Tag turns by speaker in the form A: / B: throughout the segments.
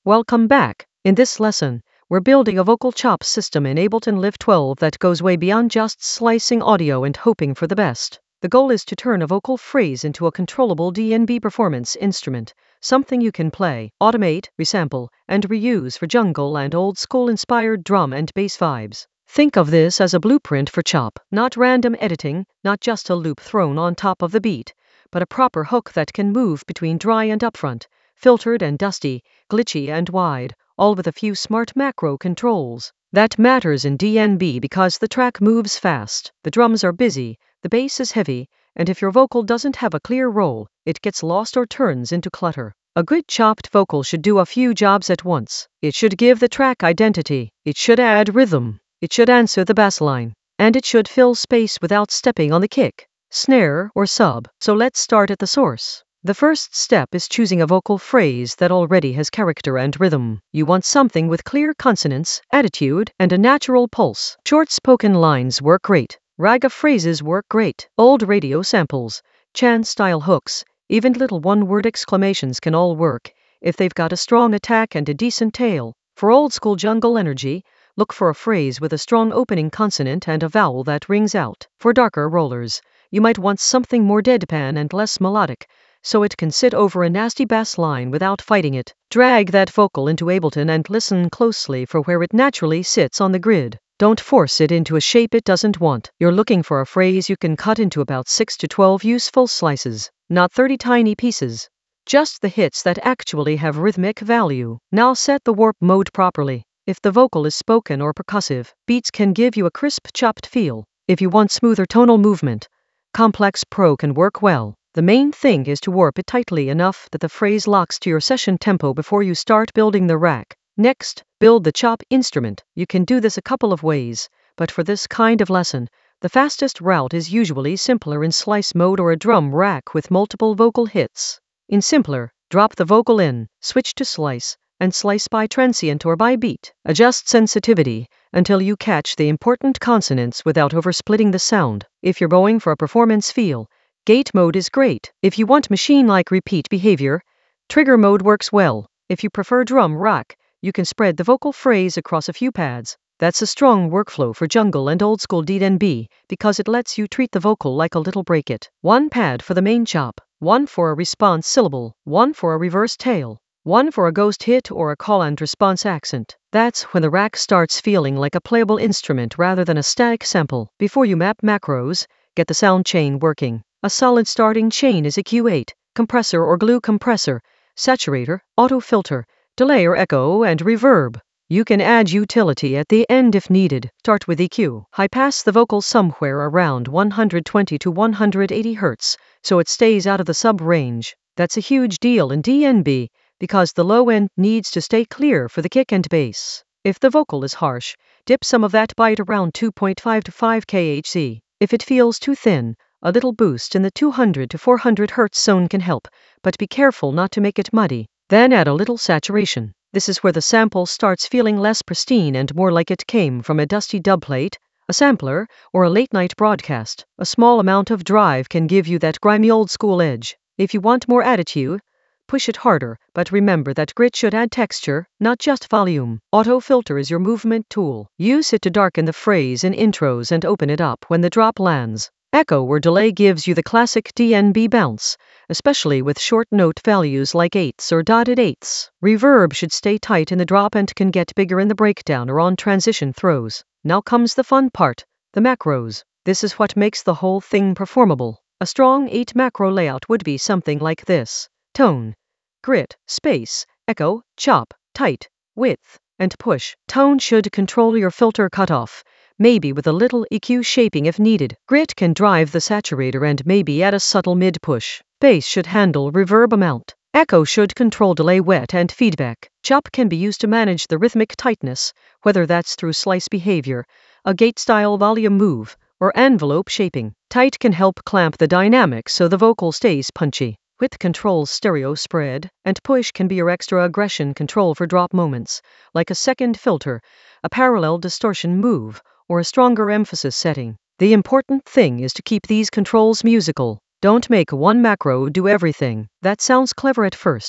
A: Welcome back. In this lesson, we're building a vocal chop system in Ableton Live 12 that goes way beyond just slicing audio and hoping for the best. The goal is to turn a vocal phrase into a controllable DNB performance instrument, something you can play, automate, resample, and reuse for jungle and old-school inspired drum and bass vibes. Think of this as a blueprint for chop, not random editing, not just a loop thrown on top of the beat, but a proper hook that can move between dry and upfront, filtered and dusty, glitchy and wide, all with a few smart macro controls. That matters in DNB because the track moves fast, the drums are busy, the bass is heavy, and if your vocal doesn't have a clear role, it gets lost or turns into clutter. A good chopped vocal should do a few jobs at once. It should give the track identity, it should add rhythm, it should answer the bass line, and it should fill space without stepping on the kick, snare, or sub. So let's start at the source. The first step is choosing a vocal phrase that already has character and rhythm. You want something with clear consonants, attitude, and a natural pulse. Short spoken lines work great. Raga phrases work great. Old radio samples, chant-style hooks, even little one-word exclamations can all work if they've got a strong attack and a decent tail. For old-school jungle energy, look for a phrase with a strong opening consonant and a vowel that rings out. For darker rollers, you might want something more deadpan and less melodic, so it can sit over a nasty bass line without fighting it. Drag that vocal into Ableton and listen closely for where it naturally sits on the grid. Don't force it into a shape it doesn't want. You're looking for a phrase you can cut into about 6 to 12 useful slices, not 30 tiny pieces. Just the hits that actually have rhythmic value. Now set the warp mode properly. If the vocal is spoken or percussive, beats can give you a crisp, chopped feel. If you want smoother tonal movement, Complex Pro can work well. The main thing is to warp it tightly enough that the phrase locks to your session tempo before you start building the rack. Next, build the chop instrument. You can do this a couple of ways, but for this kind of lesson, the fastest route is usually simpler in slice mode or a drum rack with multiple vocal hits. In simpler, drop the vocal in, switch to slice, and slice by transient or by beat. Adjust sensitivity until you catch the important consonants without oversplitting the sound. If you're going for a performance feel, gate mode is great. If you want machine-like repeat behavior, trigger mode works well. If you prefer drum rack, you can spread the vocal phrase across a few pads. That's a strong workflow for jungle and old-school DNB because it lets you treat the vocal like a little break-it. One pad for the main chop, one for a response syllable, one for a reverse tail, one for a ghost hit or a call and response accent. That's when the rack starts feeling like a playable instrument rather than a static sample. Before you map macros, get the sound chain working. A solid starting chain is EQ8, compressor or glue compressor, saturator, auto filter, delay or echo, and reverb. You can add utility at the end if needed. Start with EQ. High pass the vocal somewhere around 120 to 180 Hz, so it stays out of the sub range. That's a huge deal in DNB, because the low end needs to stay clear for the kick and bass. If the vocal is harsh, dip some of that bite around 2.5 to 5 kHz. If it feels too thin, a little boost in the 200 to 400 Hz zone can help, but be careful not to make it muddy. Then add a little saturation. This is where the sample starts feeling less pristine and more like it came from a dusty dubplate, a sampler, or a late-night broadcast. A small amount of drive can give you that grimy old-school edge. If you want more attitude, push it harder, but remember that grit should add texture, not just volume. Auto filter is your movement tool. Use it to darken the phrase in intros and open it up when the drop lands. Echo or delay gives you the classic DNB bounce, especially with short note values like eighths or dotted eighths. Reverb should stay tight in the drop and can get bigger in the breakdown or on transition throws. Now comes the fun part, the macros. This is what makes the whole thing performable. A strong 8 macro layout would be something like this: tone, grit, space, echo, chop, tight, width, and push. Tone should control your filter cutoff, maybe with a little EQ shaping if needed. Grit can drive the saturator and maybe add a subtle mid-push. Bass should handle reverb amount. Echo should control delay, wet, and feedback. Chop can be used to manage the rhythmic tightness, whether that's through slice behavior, a gate-style volume move, or envelope shaping. Tight can help clamp the dynamics so the vocal stays punchy. Width controls stereo spread, and push can be your extra aggression control for drop moments, like a second filter, a parallel distortion move, or a stronger emphasis setting. The important thing is to keep these controls musical. Don't make one macro do everything. That sounds clever at first,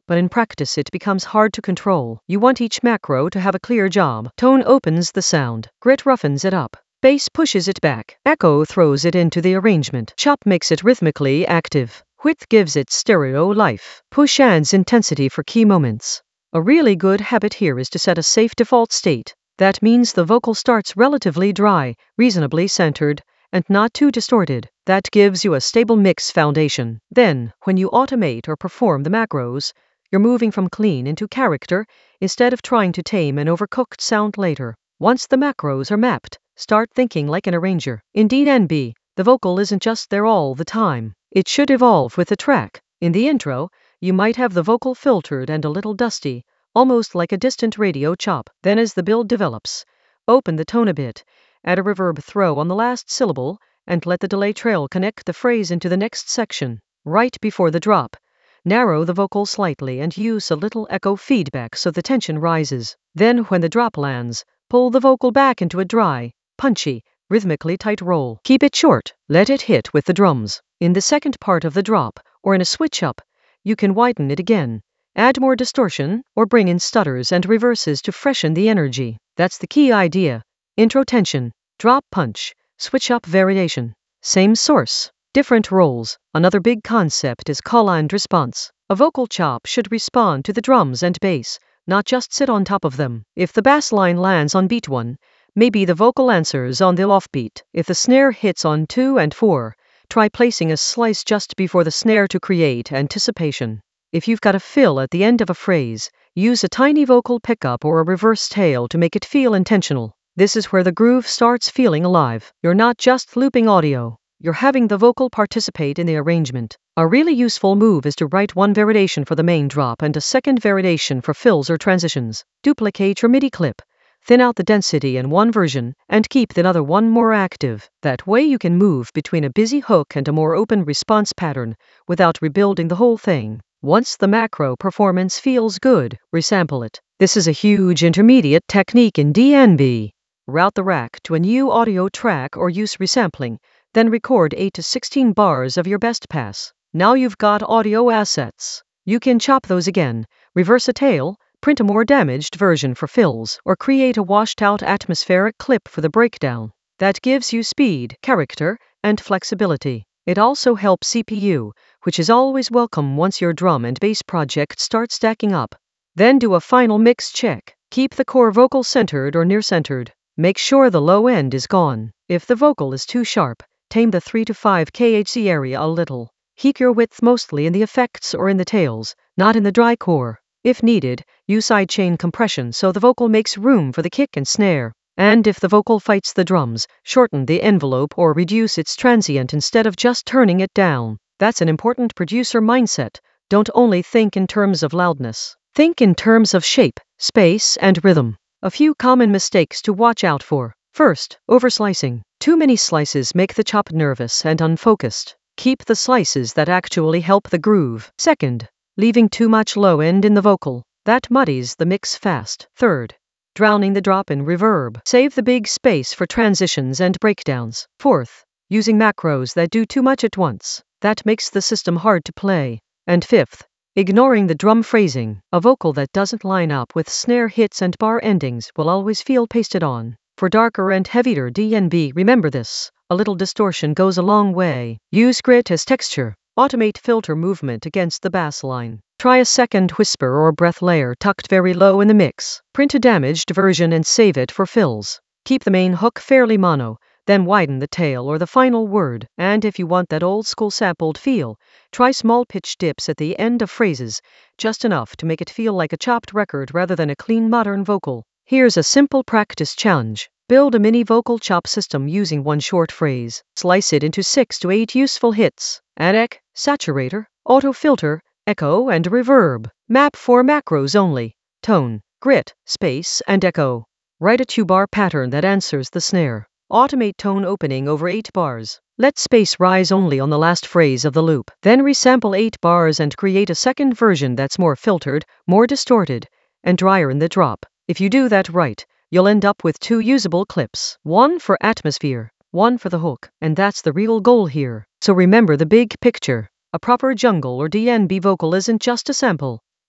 A: but in practice it becomes hard to control. You want each macro to have a clear job. Tone opens the sound. Grit roughens it up. Bass pushes it back. Echo throws it into the arrangement. Chop makes it rhythmically active. Width gives it stereo life. Push adds intensity for key moments. A really good habit here is to set a safe default state. That means the vocal starts relatively dry, reasonably centered, and not too distorted. That gives you a stable mix foundation. Then, when you automate or perform the macros, you're moving from clean into character instead of trying to tame an overcooked sound later. Once the macros are mapped, start thinking like an arranger. In DNB, the vocal isn't just there all the time. It should evolve with the track. In the intro, you might have the vocal filtered and a little dusty, almost like a distant radio chop. Then as the build develops, open the tone a bit, add a reverb throw on the last syllable, and let the delay trail connect the phrase into the next section. Right before the drop, narrow the vocal slightly and use a little echo feedback so the tension rises. Then when the drop lands, pull the vocal back into a dry, punchy, rhythmically tight roll. Keep it short, let it hit with the drums. In the second part of the drop, or in a switch up, you can widen it again, add more distortion, or bring in stutters and reverses to freshen the energy. That's the key idea. Intro tension, drop punch, switch up variation. Same source, different rolls. Another big concept is call and response. A vocal chop should respond to the drums and bass, not just sit on top of them. If the bass line lands on beat 1, maybe the vocal answers on the offbeat. If the snare hits on 2 and 4, try placing a slice just before the snare to create anticipation. If you've got a fill at the end of a phrase, use a tiny vocal pickup or a reverse tail to make it feel intentional. This is where the groove starts feeling alive. You're not just looping audio, you're having the vocal participate in the arrangement. A really useful move is to write one variation for the main drop and a second variation for fills or transitions. Duplicate your MIDI clip, thin out the density in one version, and keep the other one more active. That way you can move between a busy hook and a more open response pattern without rebuilding the whole thing. Once the macro performance feels good, resample it. This is a huge intermediate technique in DNB. Route the rack to a new audio track or use resampling, then record 8 to 16 bars of your best pass. Now you've got audio assets. You can chop those again, reverse a tail, print a more damaged version for fills, or create a washed-out atmospheric clip for the breakdown. That gives you speed, character, and flexibility. It also helps CPU, which is always welcome once your drum and bass project starts stacking up. Then do a final mix check. Keep the core vocal centered or near centered. Make sure the low end is gone. If the vocal is too sharp, tame the 3 to 5 kHz area a little. Keep your width mostly in the effects or in the tails, not in the dry core. If needed, use sidechain compression so the vocal makes room for the kick and snare. And if the vocal fights the drums, shorten the envelope or reduce its transient instead of just turning it down. That's an important producer mindset. Don't only think in terms of loudness. Think in terms of shape, space, and rhythm. A few common mistakes to watch out for. First, overslicing. Too many slices make the chop nervous and unfocused. Keep the slices that actually help the groove. Second, leaving too much low end in the vocal. That muddies the mix fast. Third, drowning the drop in reverb. Save the big space for transitions and breakdowns. Fourth, using macros that do too much at once. That makes the system hard to play. And fifth, ignoring the drum phrasing. A vocal that doesn't line up with snare hits and bar endings will always feel pasted on. For darker and heavier DNB, remember this. A little distortion goes a long way. Use grit as texture. Automate filter movement against the bass line. Try a second whisper or breath layer tucked very low in the mix. Print a damaged version and save it for fills. Keep the main hook fairly mono, then widen the tail or the final word. And if you want that old school sampled feel, try small pitch dips at the end of phrases, just enough to make it feel like a chopped record rather than a clean modern vocal. Here's a simple practice challenge. Build a mini vocal chop system using one short phrase. Slice it into 6 to 8 useful hits. Add saturator, auto filter, echo, and reverb. Map 4 macros only. Tone, grit, space, and echo. Write a 2-bar pattern that answers the snare. Automate tone opening over 8 bars. Let space rise only on the last phrase of the loop. Then resample 8 bars and create a second version that's more filtered, more distorted, and drier in the drop. If you do that right, you'll end up with 2 usable clips. One for atmosphere, one for the hook. And that's the real goal here. So remember the big picture. A proper jungle or DNB vocal isn't just a sample.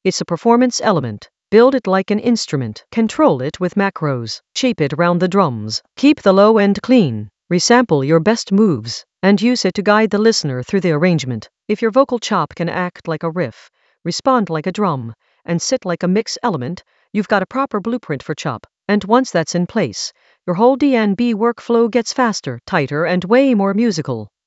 A: It's a performance element. Build it like an instrument. Control it with macros. Shape it around the drums. Keep the low end clean. Resample your best moves and use it to guide the listener through the arrangement. If your vocal chop can act like a riff, respond like a drum, and sit like a mix element, you've got a proper blueprint for chop. And once that's in place, your whole D&B workflow gets faster, tighter, and way more musical.